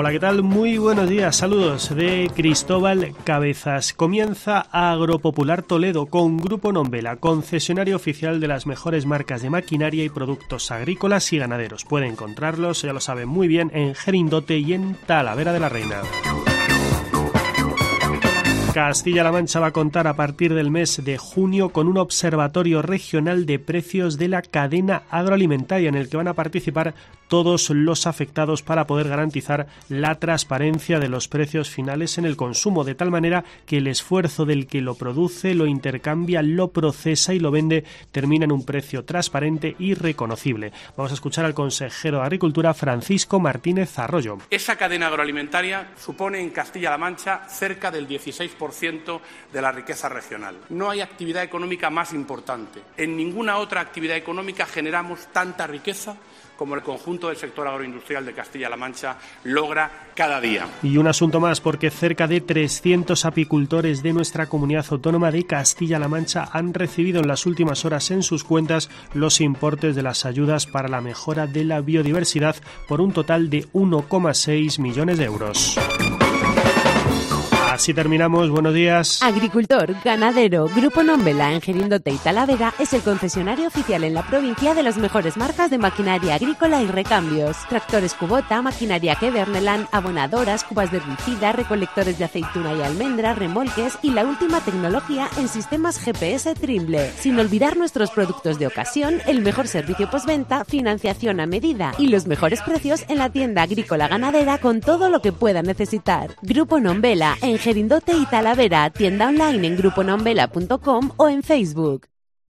Hola, ¿qué tal? Muy buenos días, saludos de Cristóbal Cabezas. Comienza Agropopular Toledo con Grupo Nombela, concesionario oficial de las mejores marcas de maquinaria y productos agrícolas y ganaderos. Puede encontrarlos, ya lo saben muy bien, en Gerindote y en Talavera de la Reina. Castilla-La Mancha va a contar a partir del mes de junio con un observatorio regional de precios de la cadena agroalimentaria en el que van a participar todos los afectados para poder garantizar la transparencia de los precios finales en el consumo, de tal manera que el esfuerzo del que lo produce, lo intercambia, lo procesa y lo vende termina en un precio transparente y reconocible. Vamos a escuchar al consejero de Agricultura, Francisco Martínez Arroyo. Esa cadena agroalimentaria supone en Castilla-La Mancha cerca del 16% de la riqueza regional. No hay actividad económica más importante. En ninguna otra actividad económica generamos tanta riqueza como el conjunto del sector agroindustrial de Castilla-La Mancha logra cada día. Y un asunto más, porque cerca de 300 apicultores de nuestra comunidad autónoma de Castilla-La Mancha han recibido en las últimas horas en sus cuentas los importes de las ayudas para la mejora de la biodiversidad por un total de 1,6 millones de euros. Así terminamos, buenos días. Agricultor, ganadero, Grupo Nombela en Gerindote y Talavera es el concesionario oficial en la provincia de las mejores marcas de maquinaria agrícola y recambios. Tractores Kubota, maquinaria Kevernelan, abonadoras, cubas de herbicida, recolectores de aceituna y almendra, remolques y la última tecnología en sistemas GPS Trimble. Sin olvidar nuestros productos de ocasión, el mejor servicio postventa, financiación a medida y los mejores precios en la tienda agrícola ganadera con todo lo que pueda necesitar. Grupo Nombela en Gerindote y Talavera, tienda online en gruponombela.com o en Facebook.